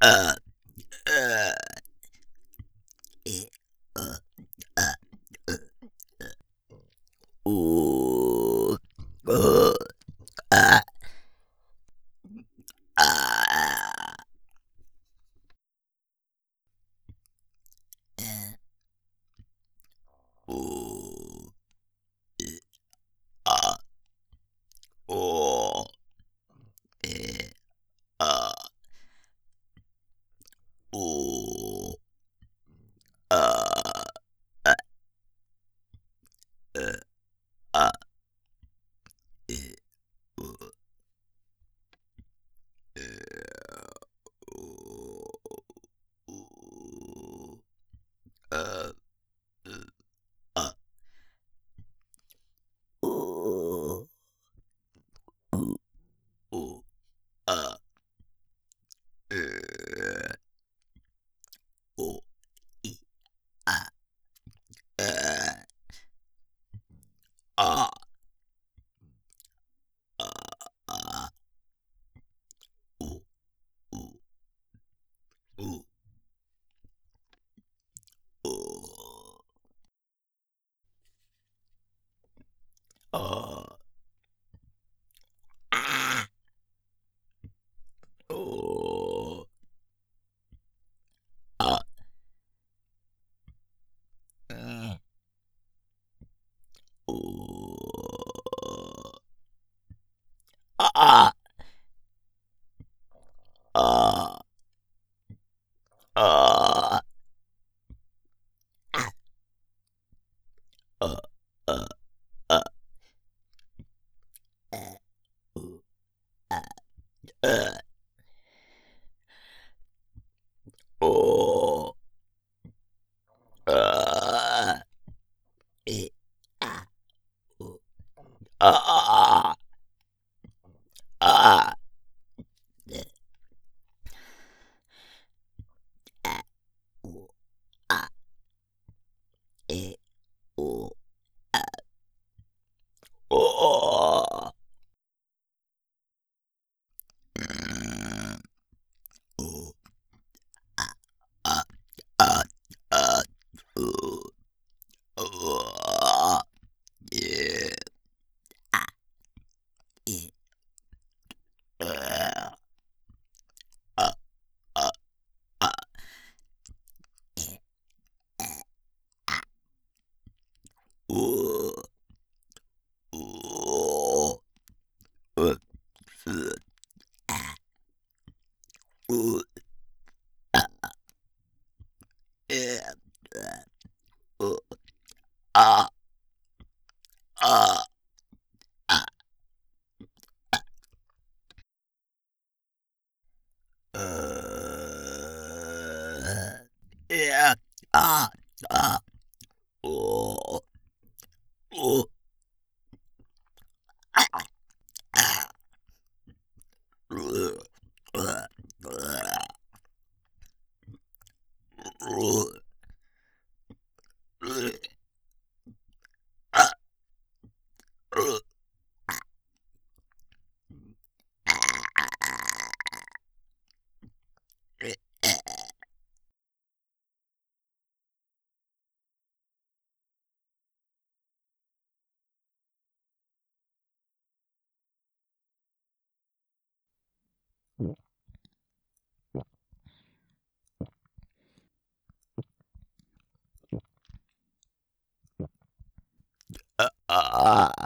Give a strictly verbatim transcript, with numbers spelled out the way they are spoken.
uh, uh, eh, uh, uh, ooh, uh, ah, ah, eh, ooh, eh, ah, oh, eh, ah, ooh, ah, ah, uh, ah, eh, uh, eh, ooh, ooh, uh, uh, ah, ooh, ooh, ooh, ah, eh, ooh, i, ah, eh, ah, ah, ah, ooh, ooh, ooh, ooh, ah, ah, ooh, ah, mm, ooh, ah, ah, ah, ah, ah, ah, ah, eh, ooh, ah, eh, ooh, ah, eh, ah, ooh, ah, ah, ah, eh, ah, ooh, ah, eh, ooh, ah, oh, mm, ooh, ah, ah, ah, ah, ooh, ooh, yeah, ah, eh, uh, ah, ah, ah, eh, eh, ah, ooh, ooh, uh, uh, ah, ooh, ah, yeah, uh, ooh, ah, ah, ah, uh, yeah, ah, ah, ooh, ooh, ah, ah, uh, uh, uh, uh, uh, ah, uh, ah, ah,